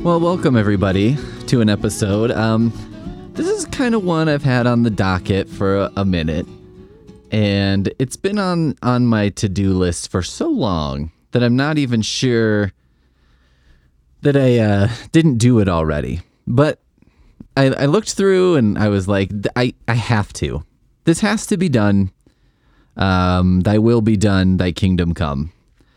Well, welcome everybody to an episode. This is kind of one I've had on the docket for a minute, and it's been on my to-do list for so long that I'm not even sure that I didn't do it already. But I looked through and I was like, I have to. This has to be done. Thy will be done, thy kingdom come.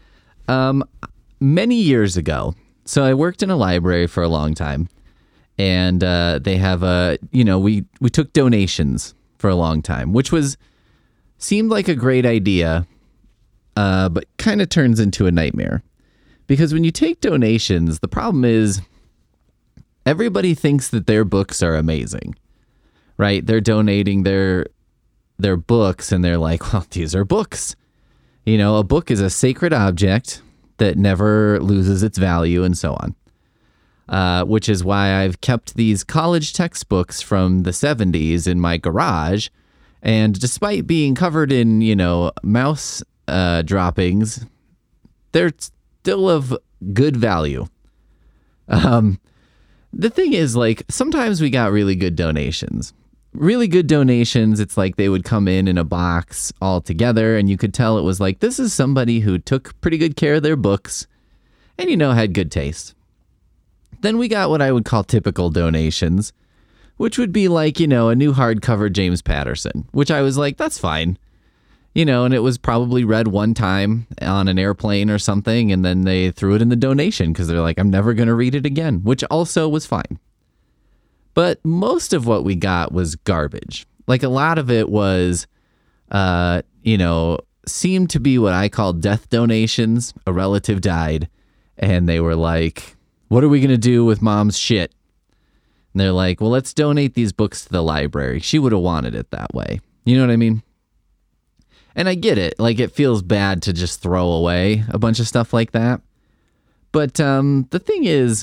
Many years ago, so I worked in a library for a long time, and they have we took donations for a long time, which seemed like a great idea, but kind of turns into a nightmare. Because when you take donations, the problem is everybody thinks that their books are amazing, right? They're donating their books, and they're like, well, these are books. You know, a book is a sacred object that never loses its value, and so on. Which is why I've kept these college textbooks from the 70s in my garage. And despite being covered in, mouse droppings, they're still of good value. The thing is, like, sometimes we got really good donations. Really good donations, it's like they would come in a box all together, and you could tell it was like, this is somebody who took pretty good care of their books and, had good taste. Then we got what I would call typical donations, which would be like, a new hardcover James Patterson, which I was like, that's fine. And it was probably read one time on an airplane or something, and then they threw it in the donation because they're like, I'm never going to read it again, which also was fine. But most of what we got was garbage. Like, a lot of it was, seemed to be what I call death donations. A relative died, and they were like, what are we going to do with mom's shit? And they're like, well, let's donate these books to the library. She would have wanted it that way. You know what I mean? And I get it. Like, it feels bad to just throw away a bunch of stuff like that. But the thing is,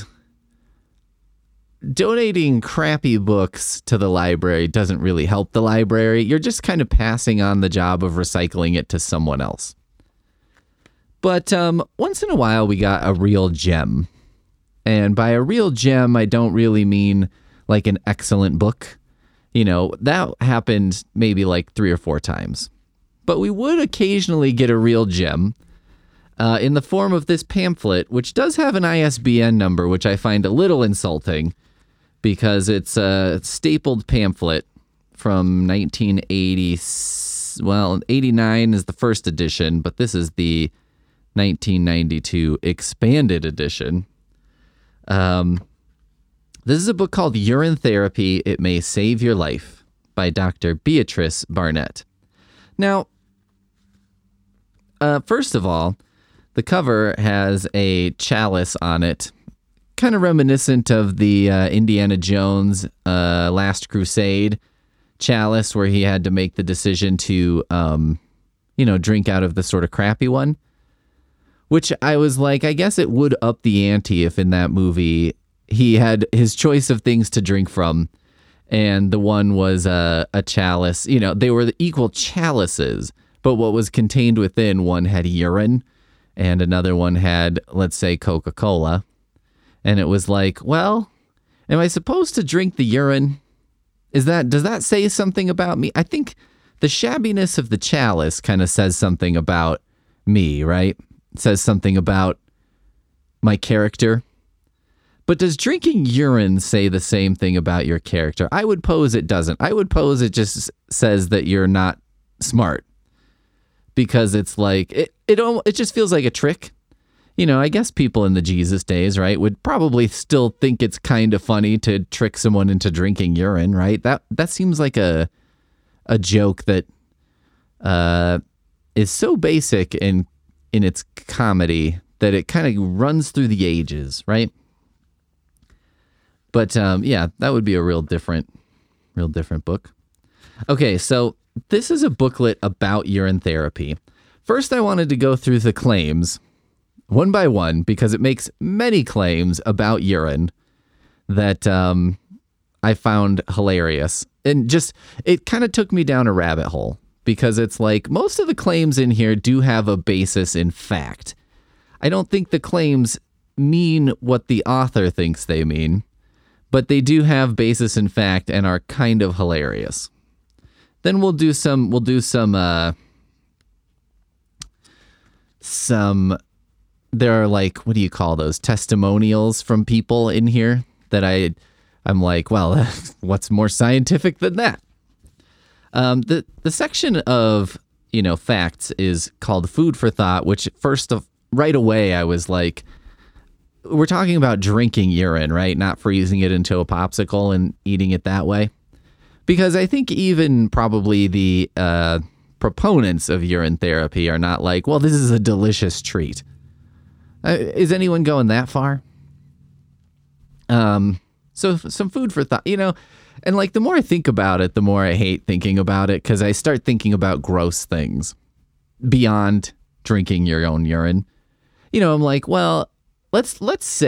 donating crappy books to the library doesn't really help the library. You're just kind of passing on the job of recycling it to someone else. But once in a while, we got a real gem. And by a real gem, I don't really mean like an excellent book. That happened maybe like 3 or 4 times. But we would occasionally get a real gem in the form of this pamphlet, which does have an ISBN number, which I find a little insulting because it's a stapled pamphlet from 1980. Well, 89 is the first edition, but this is the 1992 expanded edition. This is a book called Urine Therapy, It May Save Your Life by Dr. Beatrice Barnett. Now, first of all, the cover has a chalice on it, kind of reminiscent of the Indiana Jones Last Crusade chalice, where he had to make the decision to, drink out of the sort of crappy one. Which I was like, I guess it would up the ante if in that movie he had his choice of things to drink from, and the one was a chalice. They were the equal chalices, but what was contained within one had urine, and another one had, let's say, Coca-Cola. And it was like, well, am I supposed to drink the urine? Does that say something about me? I think the shabbiness of the chalice kind of says something about me, right? It says something about my character. But does drinking urine say the same thing about your character? I would pose it doesn't. I would pose it just says that you're not smart. Because it's like, it just feels like a trick. I guess people in the Jesus days, right, would probably still think it's kind of funny to trick someone into drinking urine, right? That seems like a joke that is so basic in its comedy that it kind of runs through the ages, right? But yeah, that would be a real different book. Okay, so this is a booklet about urine therapy. First, I wanted to go through the claims one by one because it makes many claims about urine that I found hilarious. And just, it kind of took me down a rabbit hole because it's like most of the claims in here do have a basis in fact. I don't think the claims mean what the author thinks they mean, but they do have basis in fact and are kind of hilarious. Then we'll do some there are like, what do you call those, testimonials from people in here that I'm like, well, what's more scientific than that? The section of, facts is called Food for Thought, which right away I was like, we're talking about drinking urine, right? Not freezing it into a popsicle and eating it that way. Because I think even probably the proponents of urine therapy are not like, well, this is a delicious treat. Is anyone going that far? So some food for thought, and like the more I think about it, the more I hate thinking about it, because I start thinking about gross things beyond drinking your own urine. I'm like, well, let's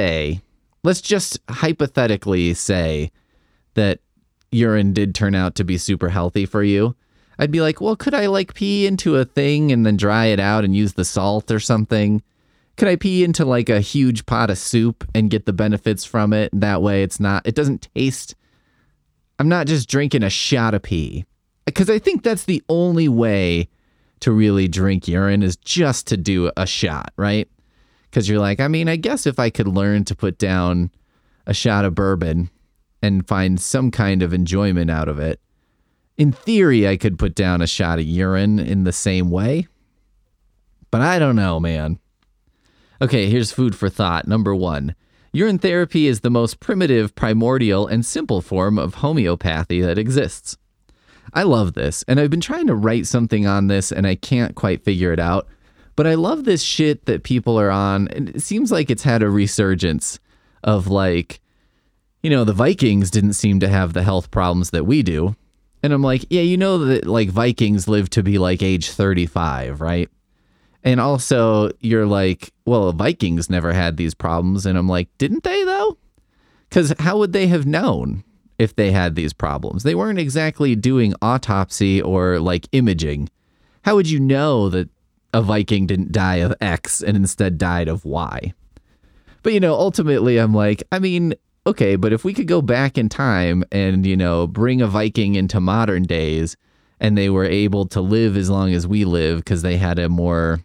just hypothetically say that urine did turn out to be super healthy for you. I'd be like, well, could I like pee into a thing and then dry it out and use the salt or something? Could I pee into like a huge pot of soup and get the benefits from it? That way it doesn't taste, I'm not just drinking a shot of pee. Because I think that's the only way to really drink urine is just to do a shot, right? Because you're like, I guess if I could learn to put down a shot of bourbon and find some kind of enjoyment out of it, in theory, I could put down a shot of urine in the same way. But I don't know, man. Okay, here's food for thought. Number 1, urine therapy is the most primitive, primordial, and simple form of homeopathy that exists. I love this, and I've been trying to write something on this, and I can't quite figure it out. But I love this shit that people are on, and it seems like it's had a resurgence of like, the Vikings didn't seem to have the health problems that we do. And I'm like, yeah, that like Vikings live to be like age 35, right? And also you're like, well, Vikings never had these problems. And I'm like, didn't they though? Because how would they have known if they had these problems? They weren't exactly doing autopsy or like imaging. How would you know that a Viking didn't die of X and instead died of Y? But, ultimately I'm like, okay, but if we could go back in time and, bring a Viking into modern days and they were able to live as long as we live because they had a more,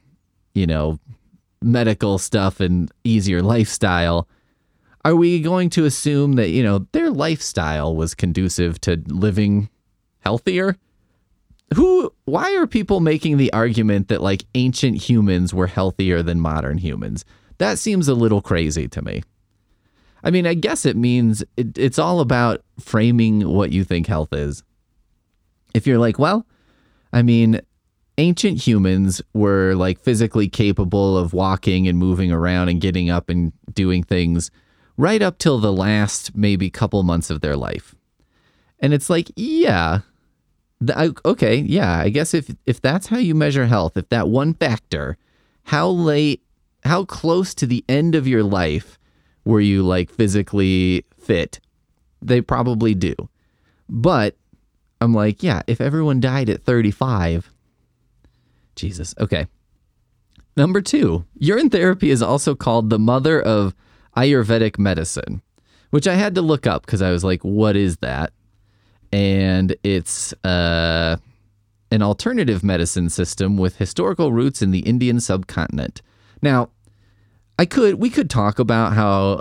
medical stuff and easier lifestyle, are we going to assume that, their lifestyle was conducive to living healthier? Why are people making the argument that like ancient humans were healthier than modern humans? That seems a little crazy to me. I guess it means it's all about framing what you think health is. If you're like, well, ancient humans were like physically capable of walking and moving around and getting up and doing things right up till the last maybe couple months of their life. And it's like, yeah, okay, yeah, I guess if that's how you measure health, if that one factor, how close to the end of your life were you like physically fit? They probably do. But I'm like, yeah, if everyone died at 35, Jesus. Okay. Number 2, urine therapy is also called the mother of Ayurvedic medicine, which I had to look up because I was like, what is that? And it's an alternative medicine system with historical roots in the Indian subcontinent. Now, we could talk about how,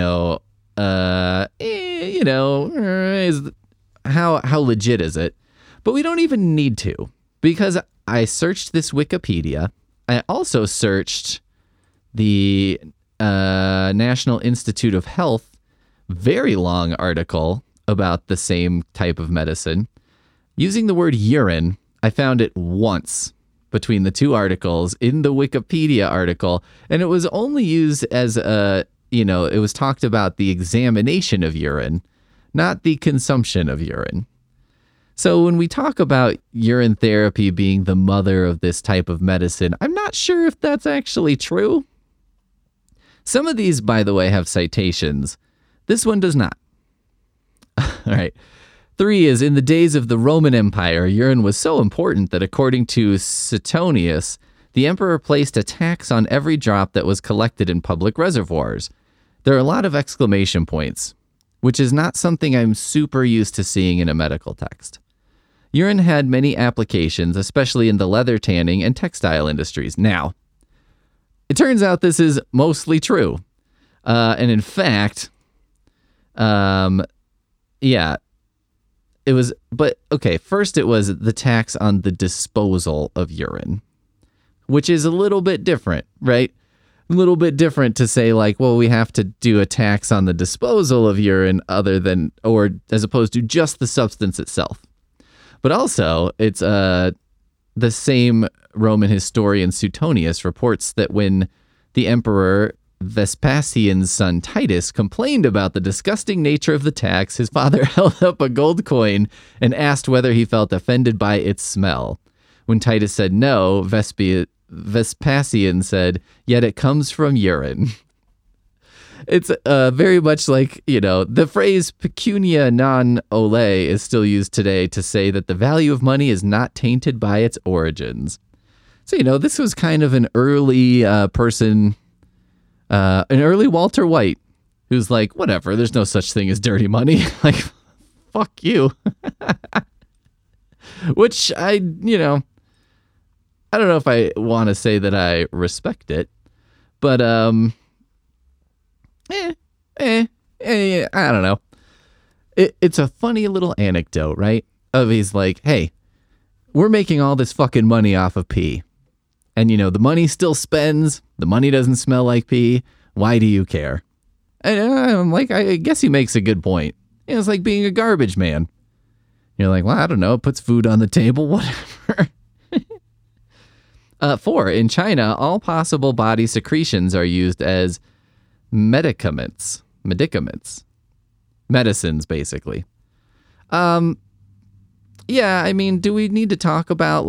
how legit is it? But we don't even need to, because I searched this Wikipedia. I also searched the National Institute of Health, very long article about the same type of medicine. Using the word urine, I found it once between the two articles in the Wikipedia article, and it was only used as it was talked about the examination of urine, not the consumption of urine. So when we talk about urine therapy being the mother of this type of medicine, I'm not sure if that's actually true. Some of these, by the way, have citations. This one does not. All right. 3 is, in the days of the Roman Empire, urine was so important that according to Suetonius, the emperor placed a tax on every drop that was collected in public reservoirs. There are a lot of exclamation points, which is not something I'm super used to seeing in a medical text. Urine had many applications, especially in the leather tanning and textile industries. Now, it turns out this is mostly true. And in fact, yeah, it was, but okay, first it was the tax on the disposal of urine, which is a little bit different, right? A little bit different to say like, well, we have to do a tax on the disposal of urine other than, or as opposed to just the substance itself. But also, it's the same Roman historian Suetonius reports that when the emperor Vespasian's son Titus complained about the disgusting nature of the tax, his father held up a gold coin and asked whether he felt offended by its smell. When Titus said no, Vespasian said, "Yet it comes from urine." It's very much like, the phrase pecunia non ole is still used today to say that the value of money is not tainted by its origins. So, this was kind of an early person, an early Walter White, who's like, whatever, there's no such thing as dirty money. Like, fuck you. Which I don't know if I want to say that I respect it, but, I don't know. It's a funny little anecdote, right? Of he's like, hey, we're making all this fucking money off of pee. And, the money still spends. The money doesn't smell like pee. Why do you care? And I'm like, I guess he makes a good point. It's like being a garbage man. You're like, well, I don't know. It puts food on the table, whatever. 4, in China, all possible body secretions are used as medicaments, medicines, basically. Yeah, I mean, do we need to talk about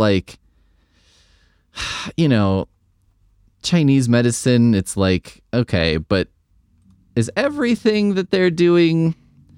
Chinese medicine? It's like, okay, but is everything that they're doing,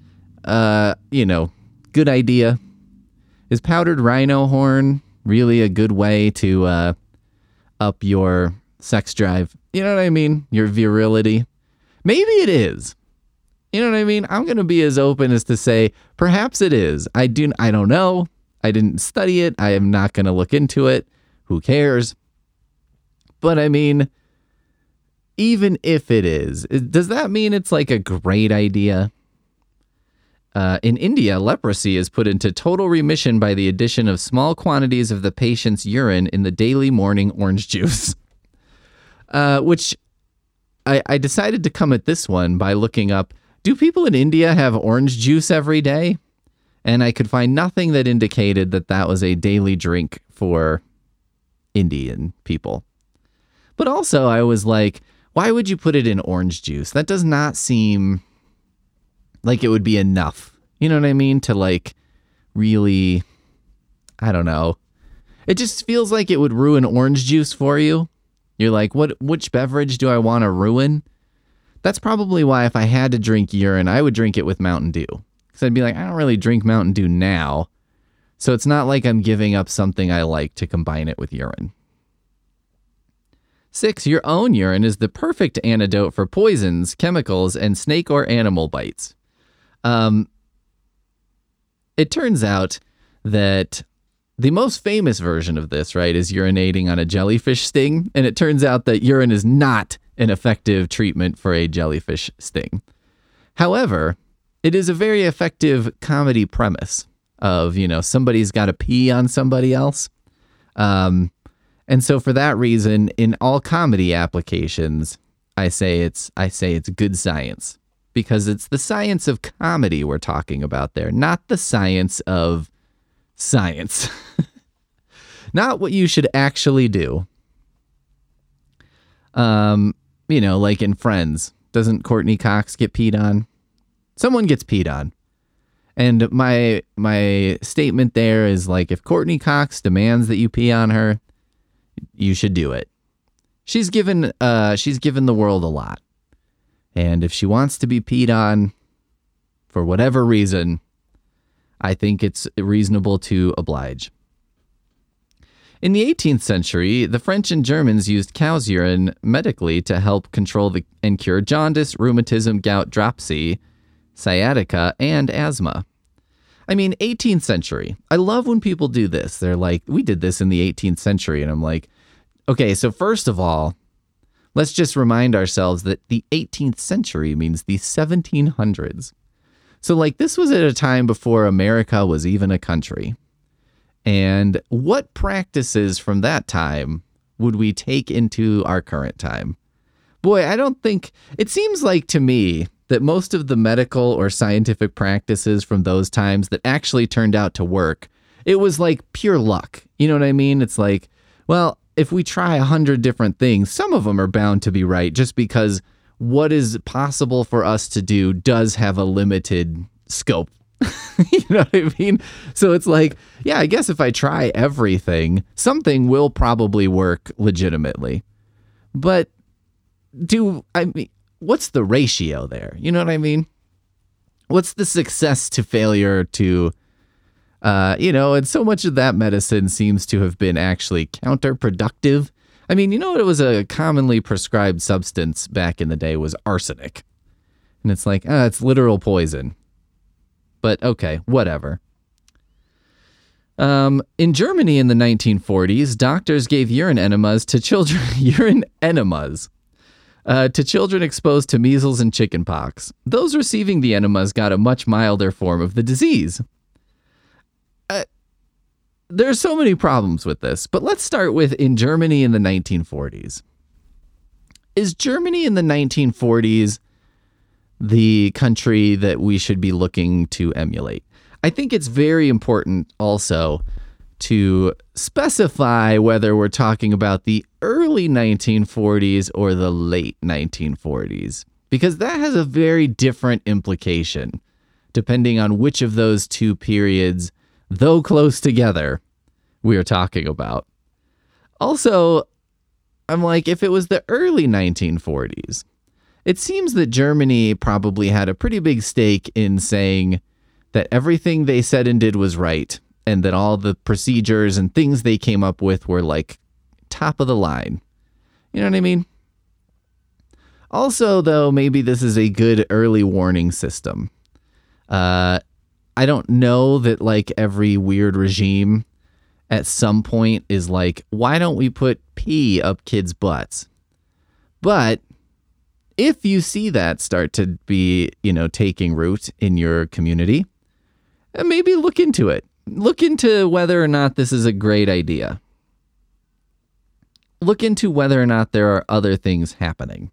good idea? Is powdered rhino horn really a good way to up your sex drive? You know what I mean? Your virility? Maybe it is. You know what I mean? I'm going to be as open as to say, perhaps it is. I don't know. I didn't study it. I am not going to look into it. Who cares? But I mean, even if it is, does that mean it's like a great idea? In India, leprosy is put into total remission by the addition of small quantities of the patient's urine in the daily morning orange juice. Which I decided to come at this one by looking up, do people in India have orange juice every day? And I could find nothing that indicated that that was a daily drink for Indian people. But also I was like, why would you put it in orange juice? That does not seem like it would be enough. You know what I mean? To really, I don't know. It just feels like it would ruin orange juice for you. You're like, which beverage do I want to ruin? That's probably why if I had to drink urine, I would drink it with Mountain Dew. Because I'd be like, I don't really drink Mountain Dew now. So it's not like I'm giving up something I like to combine it with urine. 6, your own urine is the perfect antidote for poisons, chemicals, and snake or animal bites. It turns out that the most famous version of this, right, is urinating on a jellyfish sting. And it turns out that urine is not an effective treatment for a jellyfish sting. However, it is a very effective comedy premise of, somebody's got to pee on somebody else. And so for that reason, in all comedy applications, I say it's good science, because it's the science of comedy we're talking about there, not the science of science. Not what you should actually do. Like in Friends, doesn't Courtney Cox get peed on? Someone gets peed on. And my statement there is like, if Courtney Cox demands that you pee on her, you should do it. She's given the world a lot. And if she wants to be peed on for whatever reason, I think it's reasonable to oblige. In the 18th century, the French and Germans used cow's urine medically to help control and cure jaundice, rheumatism, gout, dropsy, sciatica, and asthma. I mean, 18th century. I love when people do this. They're like, we did this in the 18th century. And I'm like, okay, so first of all, let's just remind ourselves that the 18th century means the 1700s. So like this was at a time before America was even a country. And what practices from that time would we take into our current time? Boy, I don't think, it seems like to me that most of the medical or scientific practices from those times that actually turned out to work, it was like pure luck. You know what I mean? It's like, well, if we try 100 different things, some of them are bound to be right just because what is possible for us to do does have a limited scope. You know what I mean? So it's like, yeah, I guess if I try everything, something will probably work legitimately. But what's the ratio there? You know what I mean? What's the success to failure to, and so much of that medicine seems to have been actually counterproductive. I mean, you know what? It was a commonly prescribed substance back in the day was arsenic. And it's like, it's literal poison. But okay, whatever. In Germany in the 1940s, doctors gave urine enemas to children. To children exposed to measles and chickenpox. Those receiving the enemas got a much milder form of the disease. There are so many problems with this, but let's start with in Germany in the 1940s. Is Germany in the 1940s the country that we should be looking to emulate? I think it's very important also to specify whether we're talking about the early 1940s or the late 1940s, because that has a very different implication depending on which of those two periods, though close together, we are talking about. Also, I'm like, if it was the early 1940s, it seems that Germany probably had a pretty big stake in saying that everything they said and did was right, and that all the procedures and things they came up with were like top of the line. You know what I mean? Also, though, maybe this is a good early warning system. I don't know that like every weird regime at some point is like, why don't we put pee up kids' butts? But if you see that start to be, taking root in your community, maybe look into it. Look into whether or not this is a great idea. Look into whether or not there are other things happening.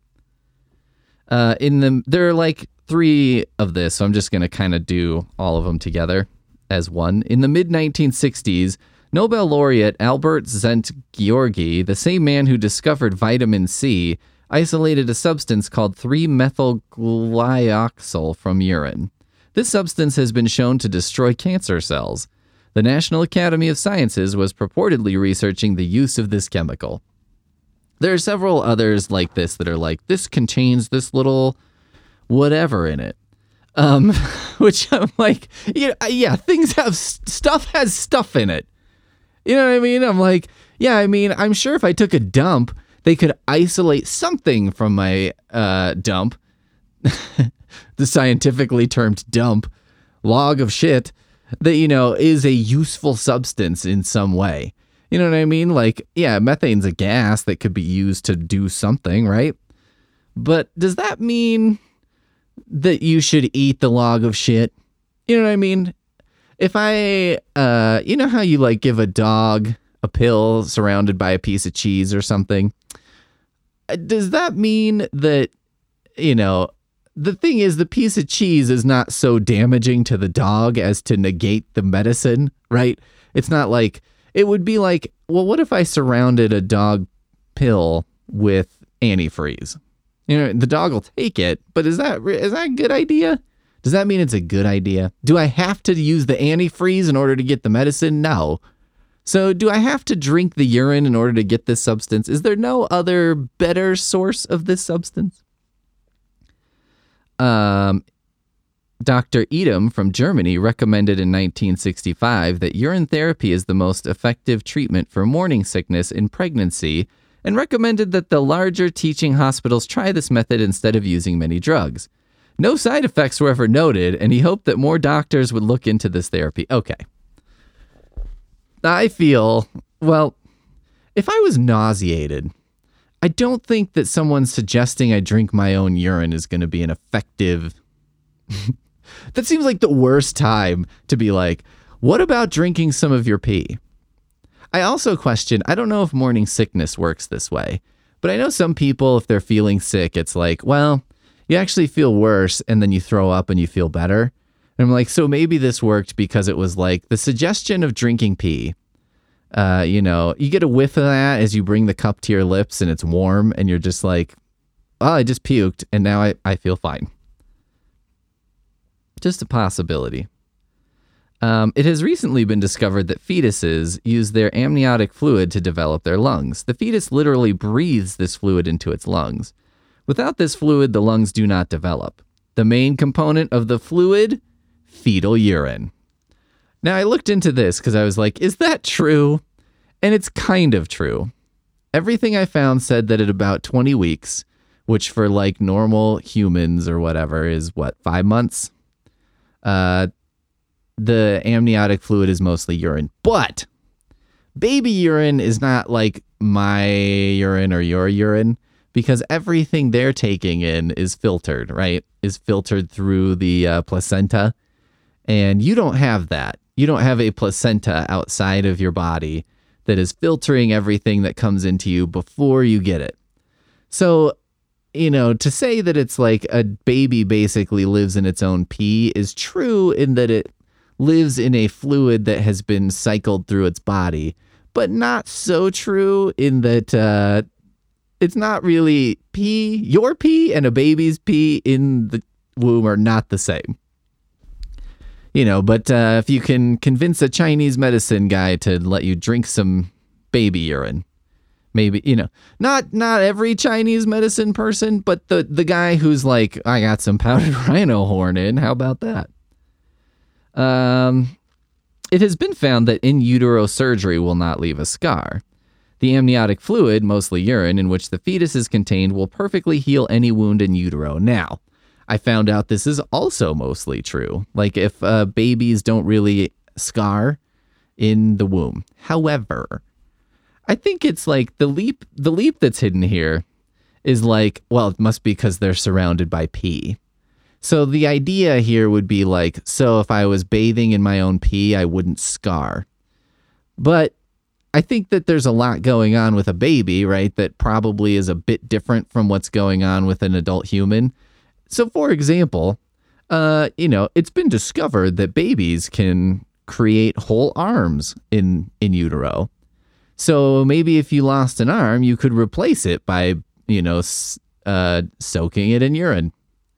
There are like 3 of this, so I'm just going to kind of do all of them together as one. In the mid-1960s, Nobel laureate Albert Szent-Györgyi, the same man who discovered vitamin C, isolated a substance called 3-methylglyoxal from urine. This substance has been shown to destroy cancer cells. The National Academy of Sciences was purportedly researching the use of this chemical. There are several others like this that are like, this contains this little whatever in it. Which I'm like, yeah, things have stuff has stuff in it. You know what I mean? I'm like, yeah, I mean, I'm sure if I took a dump, they could isolate something from my dump, the scientifically termed dump, log of shit, that, is a useful substance in some way. You know what I mean? Like, yeah, methane's a gas that could be used to do something, right? But does that mean that you should eat the log of shit? You know what I mean? If I, you know how you like give a dog a pill surrounded by a piece of cheese or something? Does that mean that, the thing is the piece of cheese is not so damaging to the dog as to negate the medicine, right? It's not like, it would be like, well, what if I surrounded a dog pill with antifreeze? The dog will take it, but is that a good idea? Does that mean it's a good idea? Do I have to use the antifreeze in order to get the medicine? No. So do I have to drink the urine in order to get this substance? Is there no other better source of this substance? Dr. Edam from Germany recommended in 1965 that urine therapy is the most effective treatment for morning sickness in pregnancy, and recommended that the larger teaching hospitals try this method instead of using many drugs. No side effects were ever noted, and he hoped that more doctors would look into this therapy. Okay. I feel, well, if I was nauseated, I don't think that someone suggesting I drink my own urine is going to be an effective... That seems like the worst time to be like, what about drinking some of your pee? I also question, I don't know if morning sickness works this way, but I know some people, if they're feeling sick, it's like, well, you actually feel worse and then you throw up and you feel better. And I'm like, so maybe this worked because it was like the suggestion of drinking pee. You get a whiff of that as you bring the cup to your lips and it's warm and you're just like, oh, I just puked and now I feel fine. Just a possibility. It has recently been discovered that fetuses use their amniotic fluid to develop their lungs. The fetus literally breathes this fluid into its lungs. Without this fluid, the lungs do not develop. The main component of the fluid, fetal urine. Now, I looked into this because I was like, is that true? And it's kind of true. Everything I found said that at about 20 weeks, which for like normal humans or whatever is 5 months? The amniotic fluid is mostly urine. But baby urine is not like my urine or your urine because everything they're taking in is filtered, right? Is filtered through the placenta. And you don't have that. You don't have a placenta outside of your body that is filtering everything that comes into you before you get it. So, to say that it's like a baby basically lives in its own pee is true in that it lives in a fluid that has been cycled through its body, but not so true in that it's not really pee. Your pee and a baby's pee in the womb are not the same. But if you can convince a Chinese medicine guy to let you drink some baby urine, maybe, not every Chinese medicine person, but the guy who's like, I got some powdered rhino horn in. How about that? It has been found that in utero surgery will not leave a scar. The amniotic fluid, mostly urine, in which the fetus is contained, will perfectly heal any wound in utero. Now, I found out this is also mostly true. Like if babies don't really scar in the womb. However, I think it's like the leap that's hidden here is like, well, it must be because they're surrounded by pee. So the idea here would be like, so if I was bathing in my own pee, I wouldn't scar. But I think that there's a lot going on with a baby, right? That probably is a bit different from what's going on with an adult human. So for example, it's been discovered that babies can create whole arms in utero. So maybe if you lost an arm, you could replace it by, soaking it in urine.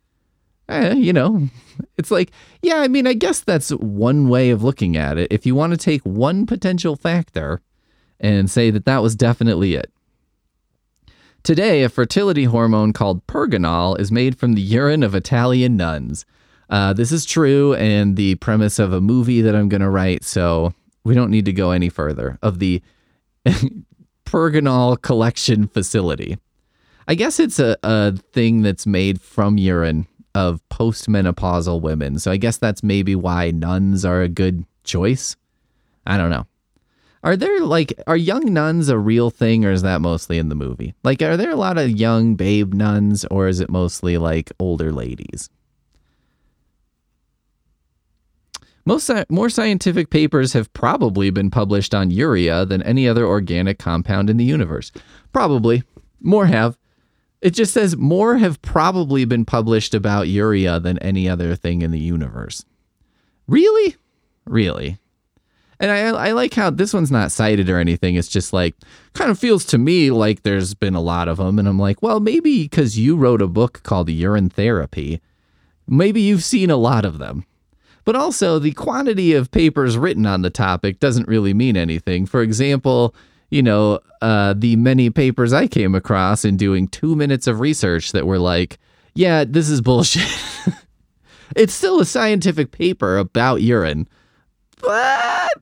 It's like, yeah, I mean, I guess that's one way of looking at it. If you want to take one potential factor and say that was definitely it. Today, a fertility hormone called Pergonal is made from the urine of Italian nuns. This is true and the premise of a movie that I'm going to write, so we don't need to go any further, of the Pergonal collection facility. I guess it's a thing that's made from urine of postmenopausal women. So I guess that's maybe why nuns are a good choice. I don't know. Are young nuns a real thing, or is that mostly in the movie? Like, are there a lot of young babe nuns, or is it mostly like older ladies? More scientific papers have probably been published on urea than any other organic compound in the universe. Probably. More have. It just says more have probably been published about urea than any other thing in the universe. Really? Really? And I like how this one's not cited or anything. It's just like, kind of feels to me like there's been a lot of them. And I'm like, well, maybe because you wrote a book called Urine Therapy, maybe you've seen a lot of them. But also, the quantity of papers written on the topic doesn't really mean anything. For example, the many papers I came across in doing 2 minutes of research that were like, yeah, this is bullshit. It's still a scientific paper about urine. But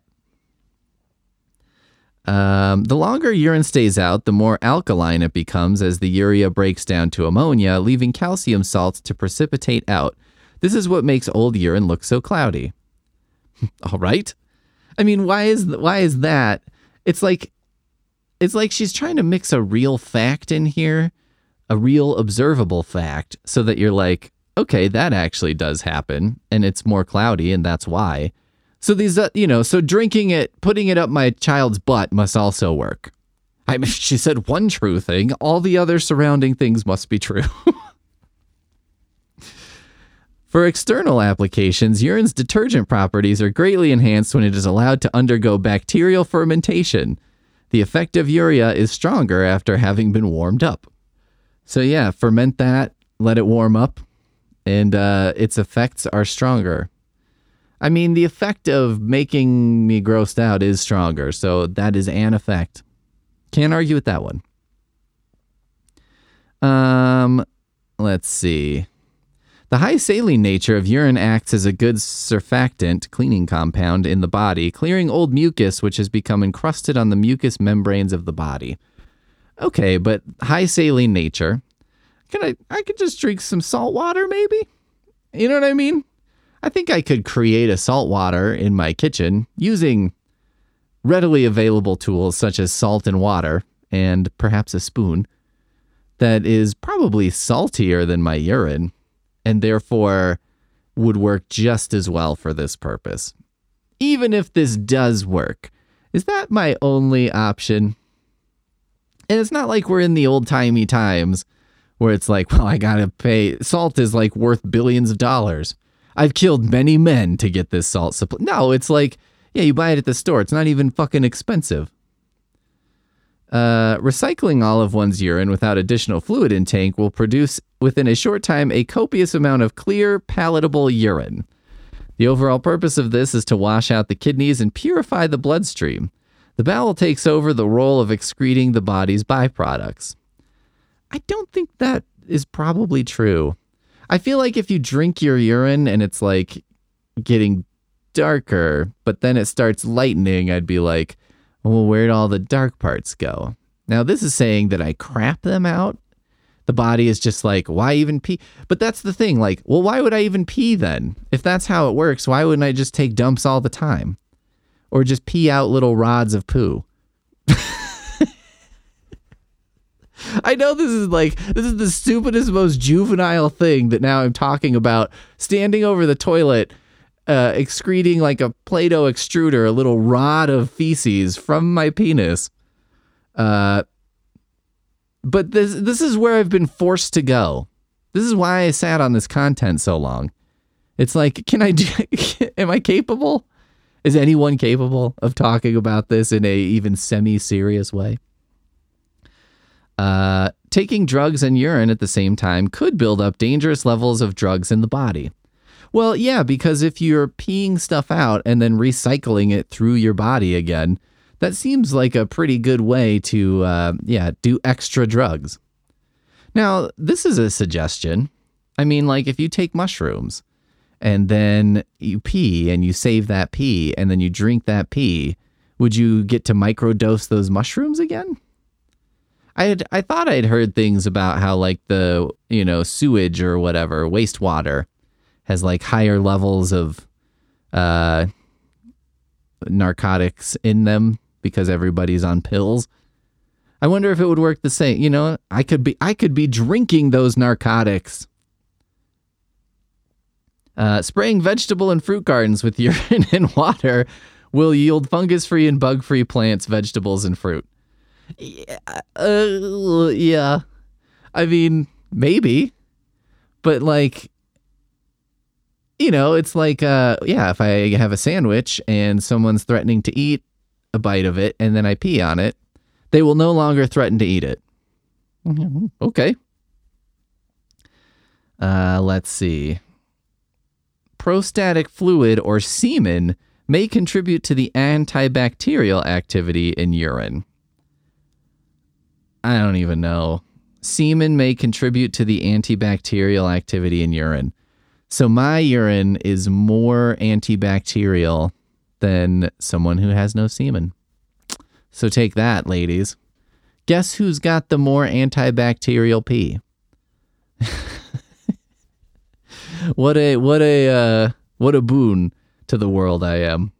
the longer urine stays out, the more alkaline it becomes as the urea breaks down to ammonia, leaving calcium salts to precipitate out. This is what makes old urine look so cloudy. All right. I mean, why is that? It's like she's trying to mix a real fact in here, a real observable fact, so that you're like, okay, that actually does happen, and it's more cloudy, and that's why. So these, so drinking it, putting it up my child's butt must also work. I mean, she said one true thing. All the other surrounding things must be true. For external applications, urine's detergent properties are greatly enhanced when it is allowed to undergo bacterial fermentation. The effect of urea is stronger after having been warmed up. So yeah, ferment that, let it warm up, and its effects are stronger. I mean, the effect of making me grossed out is stronger, so that is an effect. Can't argue with that one. Let's see. The high saline nature of urine acts as a good surfactant, cleaning compound in the body, clearing old mucus which has become encrusted on the mucous membranes of the body. Okay, but high saline nature. I could just drink some salt water maybe? You know what I mean? I think I could create a salt water in my kitchen using readily available tools such as salt and water and perhaps a spoon that is probably saltier than my urine, and therefore would work just as well for this purpose. Even if this does work, is that my only option? And it's not like we're in the old-timey times where it's like, well, I gotta pay. Salt is like worth billions of dollars. I've killed many men to get this salt supply. No, it's like, yeah, you buy it at the store. It's not even fucking expensive. Recycling all of one's urine without additional fluid intake will produce within a short time a copious amount of clear, palatable urine. The overall purpose of this is to wash out the kidneys and purify the bloodstream. The bowel takes over the role of excreting the body's byproducts. I don't think that is probably true. I feel like if you drink your urine and it's like getting darker, but then it starts lightening, I'd be like, well, where'd all the dark parts go? Now, this is saying that I crap them out. The body is just like, why even pee? But that's the thing. Like, well, why would I even pee then? If that's how it works, why wouldn't I just take dumps all the time? Or just pee out little rods of poo? I know this is the stupidest, most juvenile thing that now I'm talking about. Standing over the toilet, excreting like a Play-Doh extruder, a little rod of feces from my penis. But this is where I've been forced to go. This is why I sat on this content so long. It's like, am I capable? Is anyone capable of talking about this in a even semi-serious way? Taking drugs and urine at the same time could build up dangerous levels of drugs in the body. Well, yeah, because if you're peeing stuff out and then recycling it through your body again, that seems like a pretty good way to, do extra drugs. Now, this is a suggestion. I mean, like if you take mushrooms and then you pee and you save that pee and then you drink that pee, would you get to microdose those mushrooms again? I thought I'd heard things about how like the, sewage or whatever, wastewater has like higher levels of narcotics in them because everybody's on pills. I wonder if it would work the same. I could be drinking those narcotics. Spraying vegetable and fruit gardens with urine and water will yield fungus-free and bug-free plants, vegetables, and fruit. Yeah. I mean, maybe. But like, it's like, if I have a sandwich and someone's threatening to eat a bite of it and then I pee on it, they will no longer threaten to eat it. Okay. Let's see. Prostatic fluid or semen may contribute to the antibacterial activity in urine. I don't even know. Semen may contribute to the antibacterial activity in urine. So my urine is more antibacterial than someone who has no semen. So take that, ladies. Guess who's got the more antibacterial pee? What a boon to the world I am.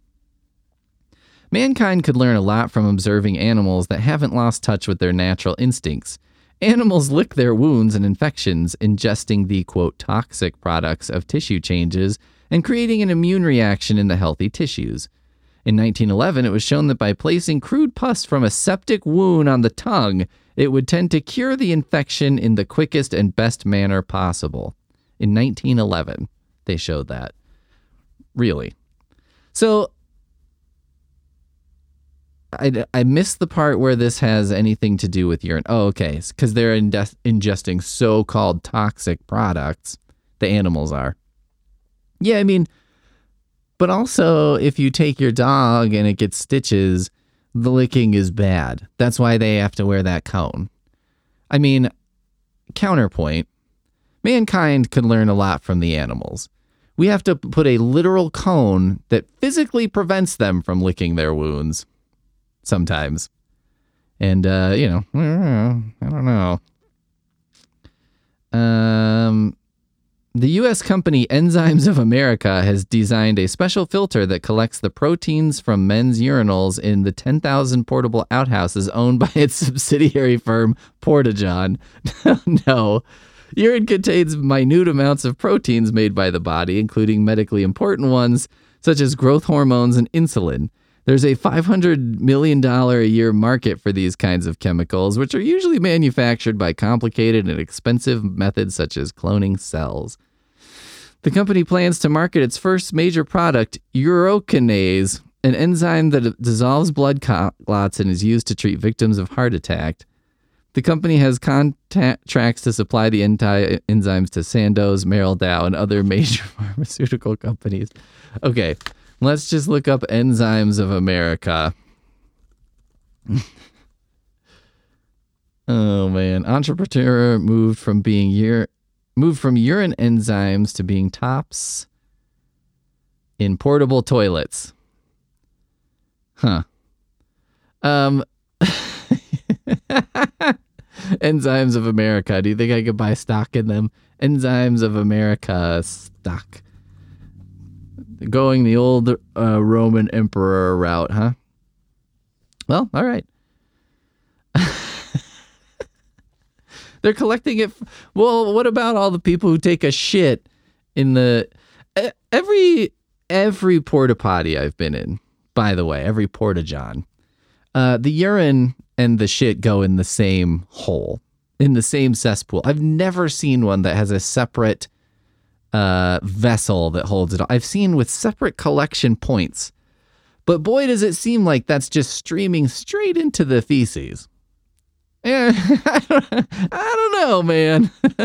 Mankind could learn a lot from observing animals that haven't lost touch with their natural instincts. Animals lick their wounds and infections, ingesting the, quote, toxic products of tissue changes and creating an immune reaction in the healthy tissues. In 1911, it was shown that by placing crude pus from a septic wound on the tongue, it would tend to cure the infection in the quickest and best manner possible. In 1911, they showed that. Really. So, I missed the part where this has anything to do with urine. Oh, okay. Because they're ingesting so-called toxic products. The animals are. Yeah, I mean, but also if you take your dog and it gets stitches, the licking is bad. That's why they have to wear that cone. I mean, counterpoint, mankind could learn a lot from the animals. We have to put a literal cone that physically prevents them from licking their wounds. Sometimes. And, I don't know. The U.S. company Enzymes of America has designed a special filter that collects the proteins from men's urinals in the 10,000 portable outhouses owned by its subsidiary firm, Portageon. No. Urine contains minute amounts of proteins made by the body, including medically important ones, such as growth hormones and insulin. There's a $500 million a year market for these kinds of chemicals, which are usually manufactured by complicated and expensive methods such as cloning cells. The company plans to market its first major product, urokinase, an enzyme that dissolves blood clots and is used to treat victims of heart attack. The company has contracts to supply the enzymes to Sandoz, Merrell Dow, and other major pharmaceutical companies. Okay. Let's just look up Enzymes of America. Oh man, entrepreneur moved from urine enzymes to being tops in portable toilets. Huh. Enzymes of America. Do you think I could buy stock in them? Enzymes of America stock. Going the old Roman emperor route, huh? Well, all right. They're collecting it. Well, what about all the people who take a shit in the... Every porta potty I've been in, by the way, every Portageon, the urine and the shit go in the same hole, in the same cesspool. I've never seen one that has a separate... vessel that holds it all. I've seen with separate collection points, but boy, does it seem like that's just streaming straight into the feces. Yeah, I don't know, man.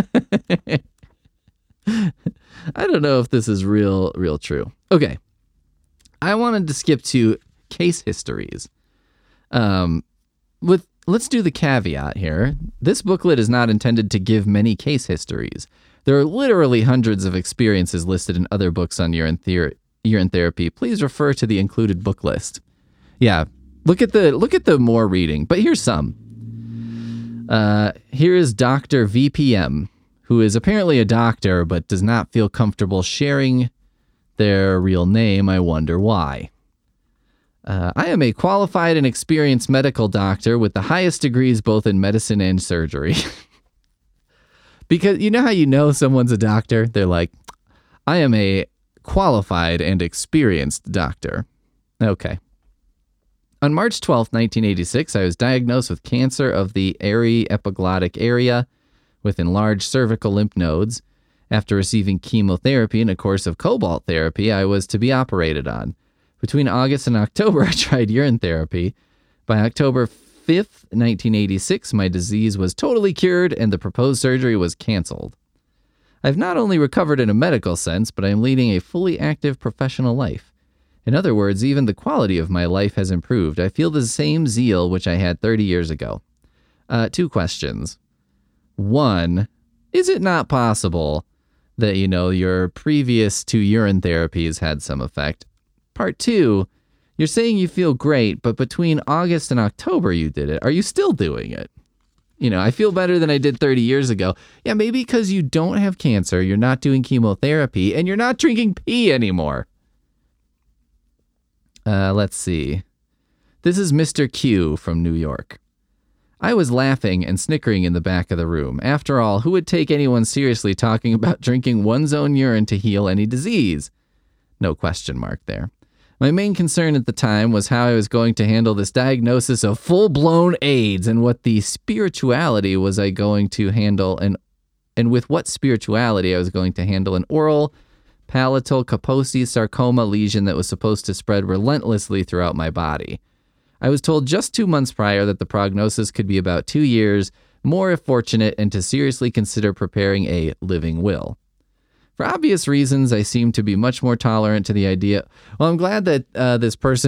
I don't know if this is real true. Okay, I wanted to skip to case histories. Let's do the caveat here. This booklet is not intended to give many case histories. There are literally hundreds of experiences listed in other books on urine therapy. Please refer to the included book list. Yeah, look at the more reading. But here's some. Here is Dr. VPM, who is apparently a doctor but does not feel comfortable sharing their real name. I wonder why. I am a qualified and experienced medical doctor with the highest degrees both in medicine and surgery. Because you know how you know someone's a doctor? They're like, I am a qualified and experienced doctor. Okay. On March 12th, 1986, I was diagnosed with cancer of the epiglottic area with enlarged cervical lymph nodes. After receiving chemotherapy and a course of cobalt therapy, I was to be operated on. Between August and October, I tried urine therapy. By October 5th, 1986, my disease was totally cured and the proposed surgery was canceled. I've not only recovered in a medical sense, but I am leading a fully active professional life. In other words, even the quality of my life has improved. I feel the same zeal which I had 30 years ago. 2 questions. 1, is it not possible that, your previous 2 urine therapies had some effect. Part 2, you're saying you feel great, but between August and October you did it. Are you still doing it? I feel better than I did 30 years ago. Yeah, maybe because you don't have cancer, you're not doing chemotherapy, and you're not drinking pee anymore. Let's see. This is Mr. Q from New York. I was laughing and snickering in the back of the room. After all, who would take anyone seriously talking about drinking one's own urine to heal any disease? No question mark there. My main concern at the time was how I was going to handle this diagnosis of full-blown AIDS and what the spirituality was I going to handle and with what spirituality I was going to handle an oral palatal Kaposi sarcoma lesion that was supposed to spread relentlessly throughout my body. I was told just 2 months prior that the prognosis could be about 2 years, more if fortunate, and to seriously consider preparing a living will. For obvious reasons, I seem to be much more tolerant to the idea. Well, I'm glad that this person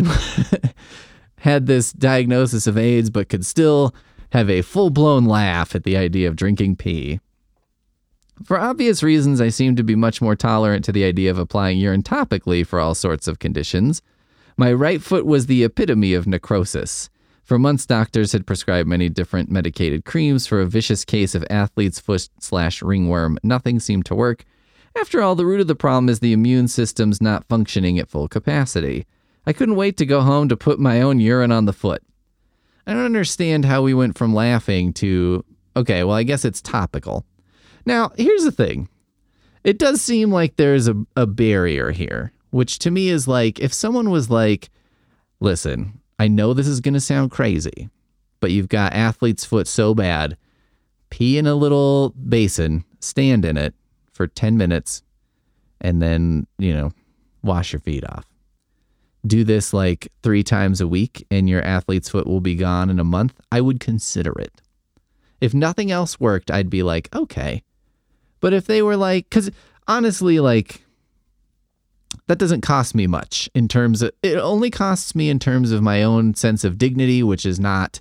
had this diagnosis of AIDS, but could still have a full-blown laugh at the idea of drinking pee. For obvious reasons, I seem to be much more tolerant to the idea of applying urine topically for all sorts of conditions. My right foot was the epitome of necrosis. For months, doctors had prescribed many different medicated creams for a vicious case of athlete's foot/ringworm. Nothing seemed to work. After all, the root of the problem is the immune system's not functioning at full capacity. I couldn't wait to go home to put my own urine on the foot. I don't understand how we went from laughing to, okay, well, I guess it's topical. Now, here's the thing. It does seem like there's a barrier here, which to me is like, if someone was like, listen, I know this is going to sound crazy, but you've got athlete's foot so bad, pee in a little basin, stand in it for 10 minutes, and then, wash your feet off. Do this like 3 times a week, and your athlete's foot will be gone in a month. I would consider it. If nothing else worked, I'd be like, okay. But if they were like, because honestly, like, that doesn't cost me much in terms of, it only costs me in terms of my own sense of dignity, which is not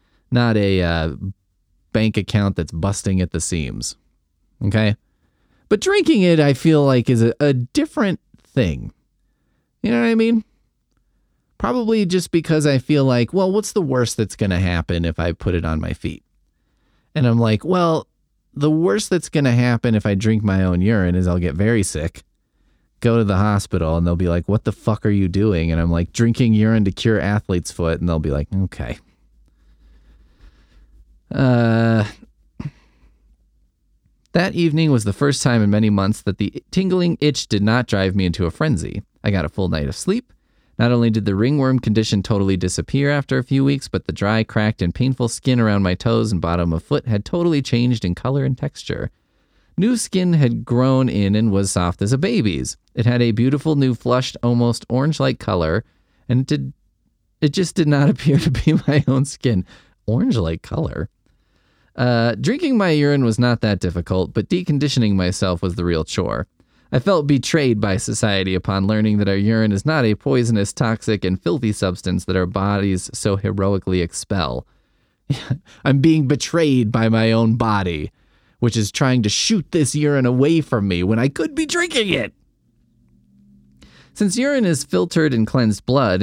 a bank account that's busting at the seams. Okay? But drinking it, I feel like, is a different thing. You know what I mean? Probably just because I feel like, well, what's the worst that's going to happen if I put it on my feet? And I'm like, well, the worst that's going to happen if I drink my own urine is I'll get very sick, go to the hospital, and they'll be like, what the fuck are you doing? And I'm like, drinking urine to cure athlete's foot. And they'll be like, okay. That evening was the first time in many months that the tingling itch did not drive me into a frenzy. I got a full night of sleep. Not only did the ringworm condition totally disappear after a few weeks, but the dry, cracked, and painful skin around my toes and bottom of foot had totally changed in color and texture. New skin had grown in and was soft as a baby's. It had a beautiful new flushed, almost orange-like color, and it just did not appear to be my own skin. Orange-like color? Drinking my urine was not that difficult, but deconditioning myself was the real chore. I felt betrayed by society upon learning that our urine is not a poisonous, toxic, and filthy substance that our bodies so heroically expel. I'm being betrayed by my own body, which is trying to shoot this urine away from me when I could be drinking it. Since urine is filtered and cleansed blood,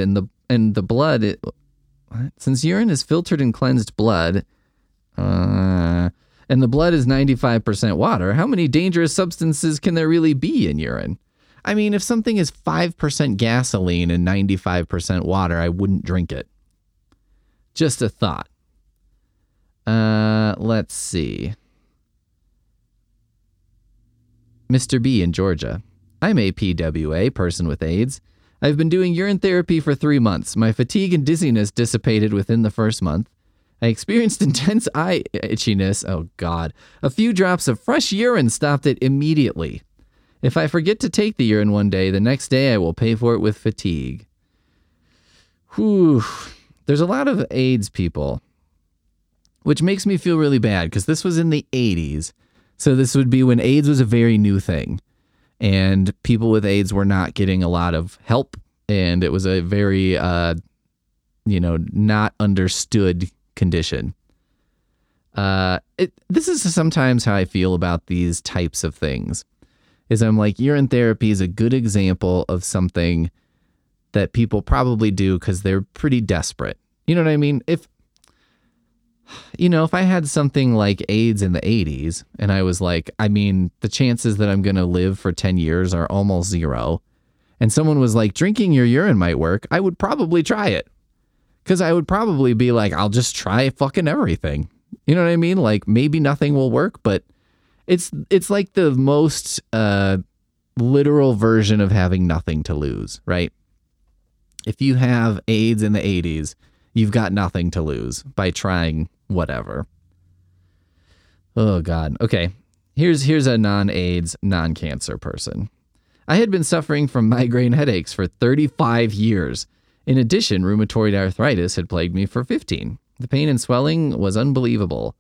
Since urine is filtered and cleansed blood, and the blood is 95% water, how many dangerous substances can there really be in urine? I mean, if something is 5% gasoline and 95% water, I wouldn't drink it. Just a thought. Let's see. Mr. B in Georgia. I'm a PWA, person with AIDS. I've been doing urine therapy for 3 months. My fatigue and dizziness dissipated within the first month. I experienced intense eye itchiness. Oh, God. A few drops of fresh urine stopped it immediately. If I forget to take the urine one day, the next day I will pay for it with fatigue. Whew. There's a lot of AIDS people, which makes me feel really bad because this was in the 80s. So this would be when AIDS was a very new thing. And people with AIDS were not getting a lot of help. And it was a very, not understood condition. This is sometimes how I feel about these types of things. is I'm like, urine therapy is a good example of something that people probably do because they're pretty desperate. You know what I mean? If I had something like AIDS in the 80s and I was like, I mean, the chances that I'm going to live for 10 years are almost zero. And someone was like, drinking your urine might work. I would probably try it. Because I would probably be like, I'll just try fucking everything. You know what I mean? Like, maybe nothing will work, but it's like the most literal version of having nothing to lose, right? If you have AIDS in the 80s, you've got nothing to lose by trying whatever. Oh, God. Okay. Here's a non-AIDS, non-cancer person. I had been suffering from migraine headaches for 35 years. In addition, rheumatoid arthritis had plagued me for 15. The pain and swelling was unbelievable.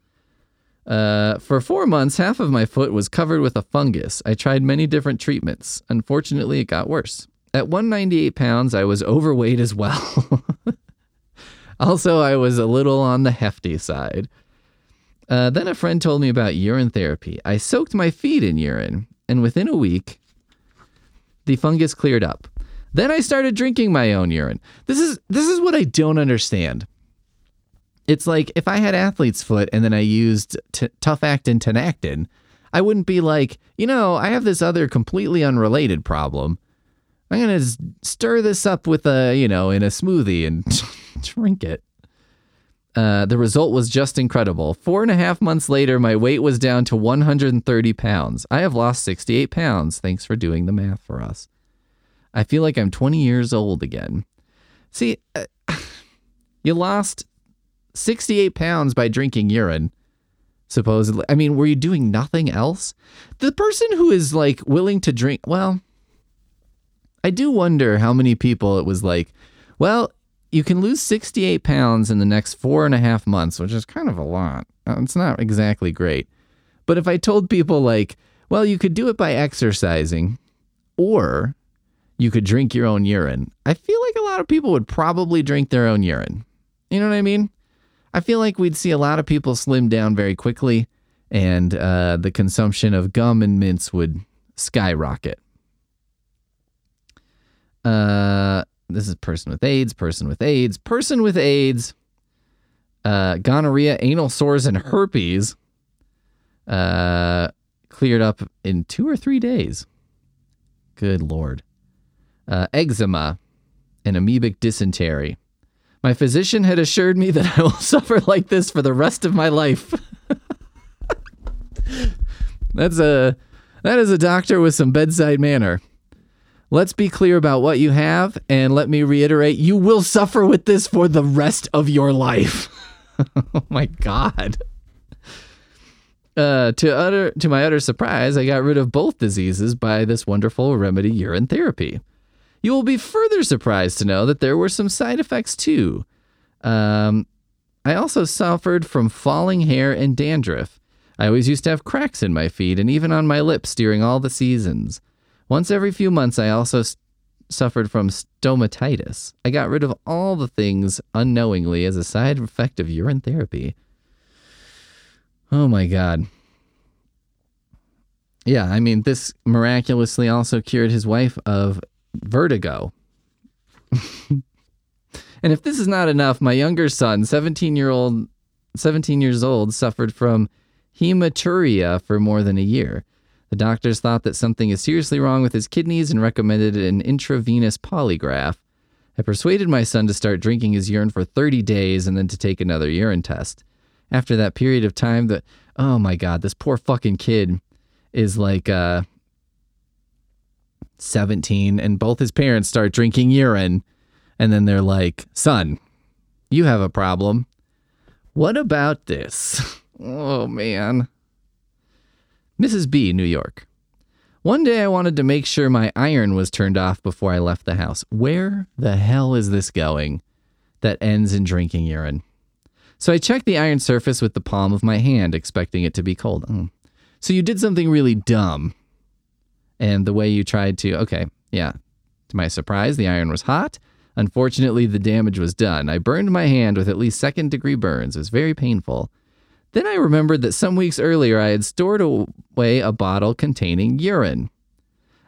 For 4 months, half of my foot was covered with a fungus. I tried many different treatments. Unfortunately, it got worse. At 198 pounds, I was overweight as well. Also, I was a little on the hefty side. Then a friend told me about urine therapy. I soaked my feet in urine, and within a week, the fungus cleared up. Then I started drinking my own urine. This is what I don't understand. It's like if I had athlete's foot and then I used Tufactin Tenactin, I wouldn't be like, I have this other completely unrelated problem. I'm going to stir this up with in a smoothie and drink it. The result was just incredible. 4.5 months later, my weight was down to 130 pounds. I have lost 68 pounds. Thanks for doing the math for us. I feel like I'm 20 years old again. See, you lost 68 pounds by drinking urine, supposedly. I mean, were you doing nothing else? The person who is like willing to drink, well, I do wonder how many people it was like, well, you can lose 68 pounds in the next 4.5 months, which is kind of a lot. It's not exactly great. But if I told people like, well, you could do it by exercising or you could drink your own urine, I feel like a lot of people would probably drink their own urine. You know what I mean? I feel like we'd see a lot of people slim down very quickly and the consumption of gum and mints would skyrocket. This is person with AIDS, gonorrhea, anal sores, and herpes cleared up in 2 or 3 days. Good Lord. Eczema and amoebic dysentery. My physician had assured me that I will suffer like this for the rest of my life. That is a doctor with some bedside manner. Let's be clear about what you have, and let me reiterate, you will suffer with this for the rest of your life. Oh my God. To my utter surprise, I got rid of both diseases by this wonderful remedy, urine therapy. You will be further surprised to know that there were some side effects too. I also suffered from falling hair and dandruff. I always used to have cracks in my feet and even on my lips during all the seasons. Once every few months, I also suffered from stomatitis. I got rid of all the things unknowingly as a side effect of urine therapy. Oh my God. Yeah, I mean, this miraculously also cured his wife of vertigo. And if this is not enough, my younger son, 17 years old, suffered from hematuria for more than a year. The doctors thought that something is seriously wrong with his kidneys and recommended an intravenous polygraph. I persuaded my son to start drinking his urine for 30 days and then to take another urine test. After that period of time, oh my God, this poor fucking kid is like 17 and both his parents start drinking urine and then they're like, son, you have a problem. What about this? Oh man. Mrs. B, New York. One day I wanted to make sure my iron was turned off before I left the house. Where the hell is this going that ends in drinking urine? So I checked the iron surface with the palm of my hand, expecting it to be cold. So you did something really dumb. And the way you tried to, okay, yeah. To my surprise, the iron was hot. Unfortunately, the damage was done. I burned my hand with at least second-degree burns. It was very painful. Then I remembered that some weeks earlier I had stored away a bottle containing urine.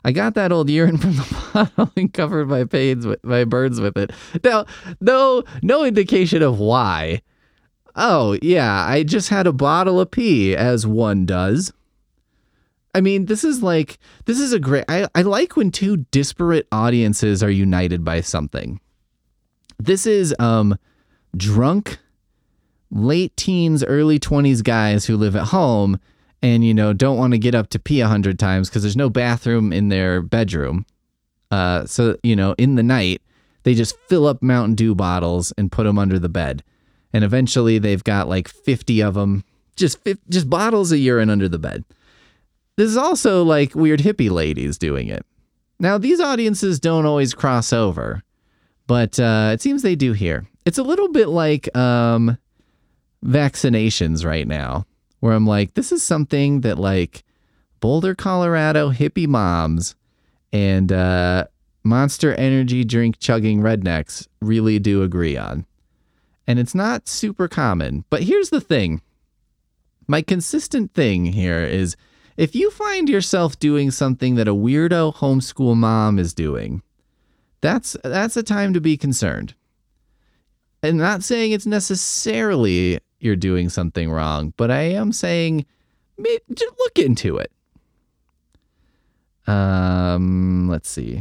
I got that old urine from the bottle and covered my birds with it. Now, no indication of why. Oh, yeah, I just had a bottle of pee, as one does. I mean, this is a great, I like when two disparate audiences are united by something. This is drunk, late teens, early 20s guys who live at home and, don't want to get up to pee 100 times because there's no bathroom in their bedroom. So, in the night, they just fill up Mountain Dew bottles and put them under the bed. And eventually they've got like 50 of them, just bottles of urine under the bed. This is also like weird hippie ladies doing it. Now, these audiences don't always cross over, but it seems they do here. It's a little bit like vaccinations right now, where I'm like, this is something that like Boulder, Colorado hippie moms and Monster Energy drink chugging rednecks really do agree on. And it's not super common. But here's the thing. My consistent thing here is if you find yourself doing something that a weirdo homeschool mom is doing, that's a time to be concerned. I'm not saying it's necessarily you're doing something wrong, but I am saying just look into it. Let's see.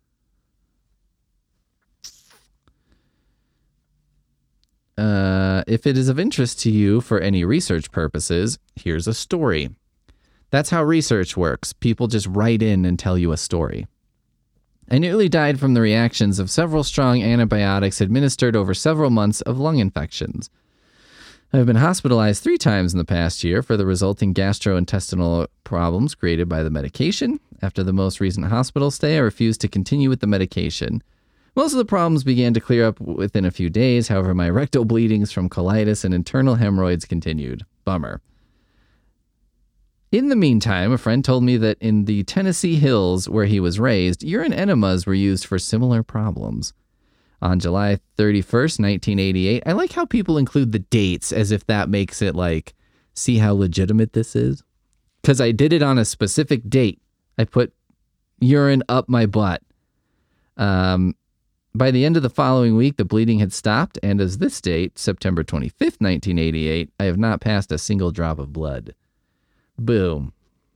If it is of interest to you for any research purposes, here's a story. That's how research works. People just write in and tell you a story. I nearly died from the reactions of several strong antibiotics administered over several months of lung infections. I have been hospitalized 3 times in the past year for the resulting gastrointestinal problems created by the medication. After the most recent hospital stay, I refused to continue with the medication. Most of the problems began to clear up within a few days. However, my rectal bleedings from colitis and internal hemorrhoids continued. Bummer. In the meantime, a friend told me that in the Tennessee hills where he was raised, urine enemas were used for similar problems. On July 31st, 1988, I like how people include the dates as if that makes it like, see how legitimate this is? Because I did it on a specific date. I put urine up my butt. By the end of the following week, the bleeding had stopped, and as this date, September 25th, 1988, I have not passed a single drop of blood. Boom.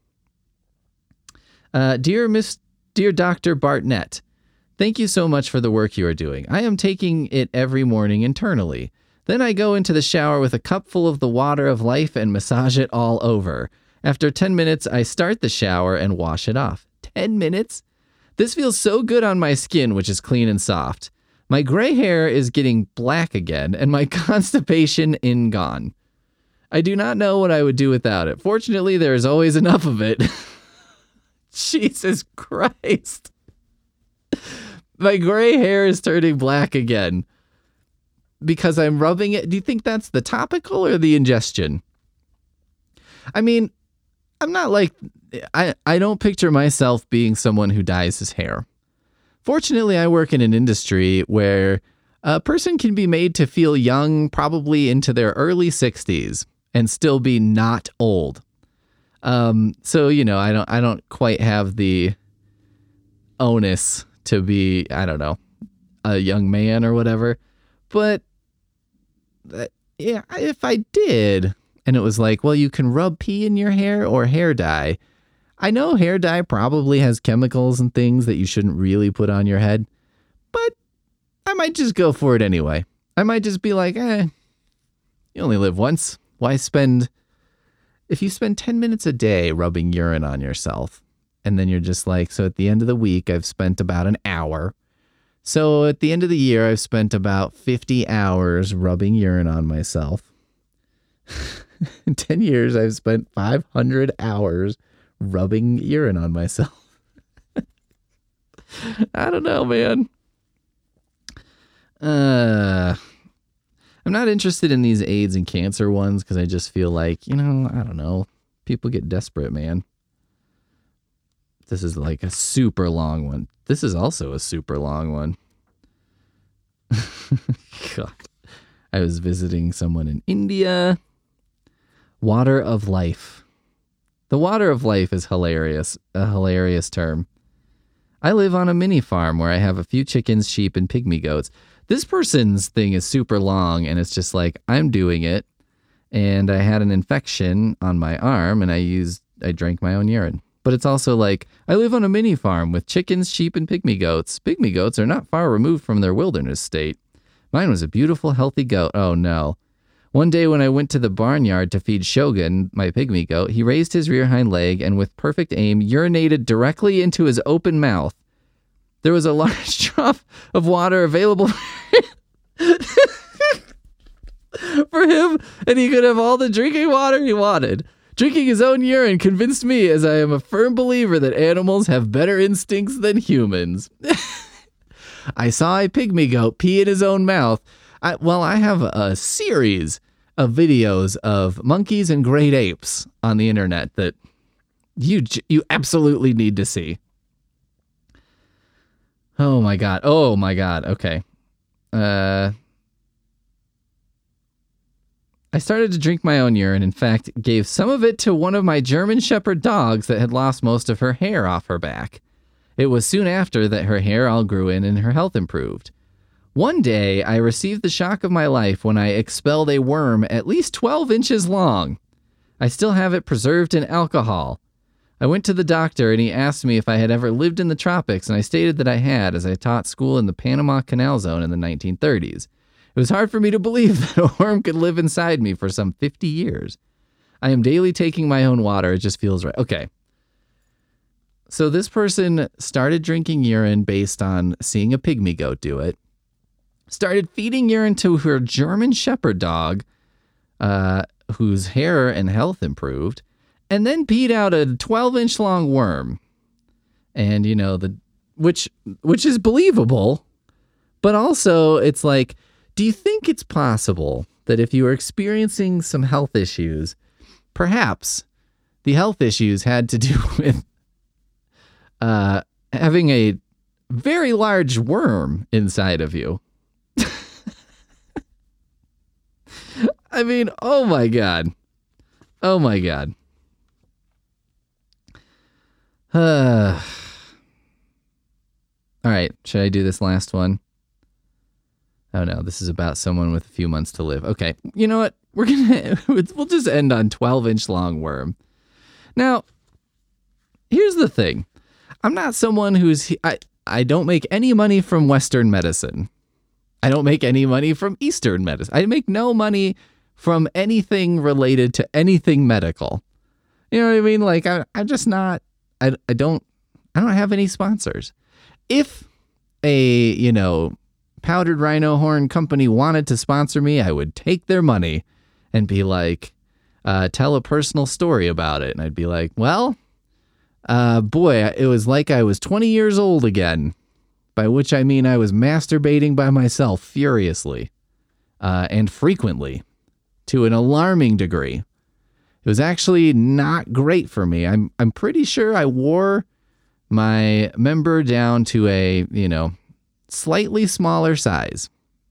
Dear Dr. Bartnett, thank you so much for the work you are doing. I am taking it every morning internally. Then I go into the shower with a cup full of the water of life and massage it all over. After 10 minutes, I start the shower and wash it off. 10 minutes? This feels so good on my skin, which is clean and soft. My gray hair is getting black again, and my constipation gone. I do not know what I would do without it. Fortunately, there is always enough of it. Jesus Christ. My gray hair is turning black again because I'm rubbing it. Do you think that's the topical or the ingestion? I mean, I'm not like, I don't picture myself being someone who dyes his hair. Fortunately, I work in an industry where a person can be made to feel young, probably into their early 60s, and still be not old. So, I don't quite have the onus to be, I don't know, a young man or whatever. But yeah, if I did, and it was like, well, you can rub pee in your hair or hair dye. I know hair dye probably has chemicals and things that you shouldn't really put on your head, but I might just go for it anyway. I might just be like, you only live once. Why if you spend 10 minutes a day rubbing urine on yourself, and then you're just like, so at the end of the week, I've spent about an hour. So at the end of the year, I've spent about 50 hours rubbing urine on myself. In 10 years, I've spent 500 hours rubbing urine on myself. I don't know, man. I'm not interested in these AIDS and cancer ones because I just feel like, I don't know. People get desperate, man. This is like a super long one. This is also a super long one. God. I was visiting someone in India. Water of life. The water of life is hilarious. A hilarious term. I live on a mini farm where I have a few chickens, sheep, and pygmy goats. This person's thing is super long, and it's just like, I'm doing it, and I had an infection on my arm, and I drank my own urine. But it's also like, I live on a mini farm with chickens, sheep, and pygmy goats. Pygmy goats are not far removed from their wilderness state. Mine was a beautiful, healthy goat. Oh, no. One day when I went to the barnyard to feed Shogun, my pygmy goat, he raised his rear hind leg and with perfect aim urinated directly into his open mouth. There was a large drop of water available for him, and he could have all the drinking water he wanted. Drinking his own urine convinced me, as I am a firm believer that animals have better instincts than humans. I saw a pygmy goat pee in his own mouth. I have a series of videos of monkeys and great apes on the internet that you absolutely need to see. Oh my god. Okay. I started to drink my own urine. In fact, gave some of it to one of my German Shepherd dogs that had lost most of her hair off her back. It was soon after that her hair all grew in and her health improved. One day, I received the shock of my life when I expelled a worm at least 12 inches long. I still have it preserved in alcohol. I went to the doctor and he asked me if I had ever lived in the tropics, and I stated that I had, as I taught school in the Panama Canal Zone in the 1930s. It was hard for me to believe that a worm could live inside me for some 50 years. I am daily taking my own water. It just feels right. Okay. So this person started drinking urine based on seeing a pygmy goat do it. Started feeding urine to her German Shepherd dog, whose hair and health improved, and then peed out a 12-inch long worm. And, which is believable, but also it's like, do you think it's possible that if you were experiencing some health issues, perhaps the health issues had to do with having a very large worm inside of you? I mean, oh my God. Oh my God. All right, should I do this last one? Oh no, this is about someone with a few months to live. Okay, you know what? We'll just end on 12-inch long worm. Now, here's the thing. I'm not someone I don't make any money from Western medicine. I don't make any money from Eastern medicine. I make no money from anything related to anything medical. You know what I mean? Like, I'm just not, I don't have any sponsors. If a, powdered rhino horn company wanted to sponsor me, I would take their money and be like, tell a personal story about it. And I'd be like, well, boy, it was like I was 20 years old again, by which I mean I was masturbating by myself furiously and frequently to an alarming degree. It was actually not great for me. I'm pretty sure I wore my member down to a, slightly smaller size.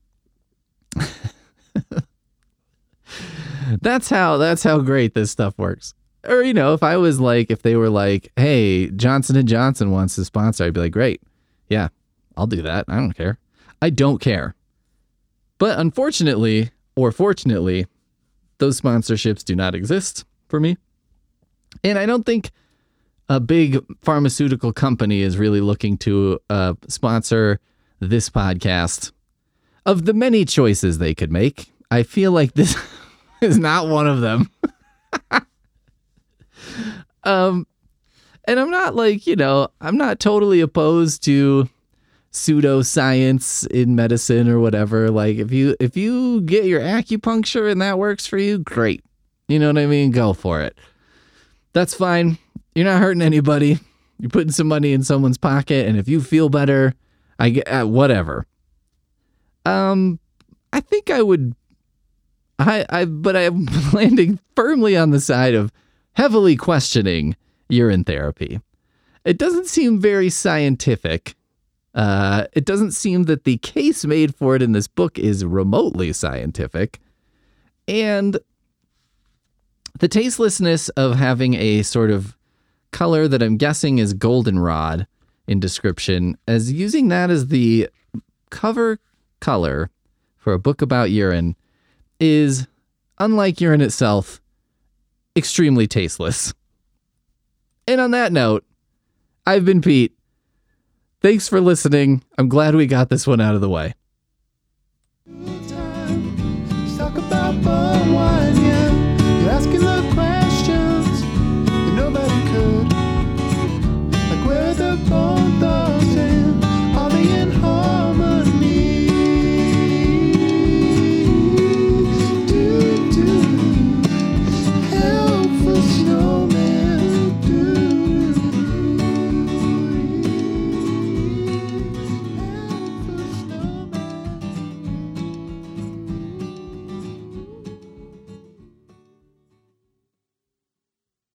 That's how great this stuff works. Or, if they were like, hey, Johnson & Johnson wants to sponsor, I'd be like, great. Yeah, I'll do that. I don't care. I don't care. But unfortunately, or fortunately, those sponsorships do not exist for me. And I don't think a big pharmaceutical company is really looking to sponsor this podcast. Of the many choices they could make, I feel like this is not one of them. And I'm not I'm not totally opposed to pseudoscience in medicine or whatever. Like if you get your acupuncture and that works for you, great. You know what I mean? Go for it. That's fine. You're not hurting anybody. You're putting some money in someone's pocket, and if you feel better, I get whatever. I think I would. But I'm landing firmly on the side of heavily questioning urine therapy. It doesn't seem very scientific. It doesn't seem that the case made for it in this book is remotely scientific. And the tastelessness of having a sort of color that I'm guessing is goldenrod in description, as using that as the cover color for a book about urine is, unlike urine itself, extremely tasteless. And on that note, I've been Pete. Thanks for listening. I'm glad we got this one out of the way.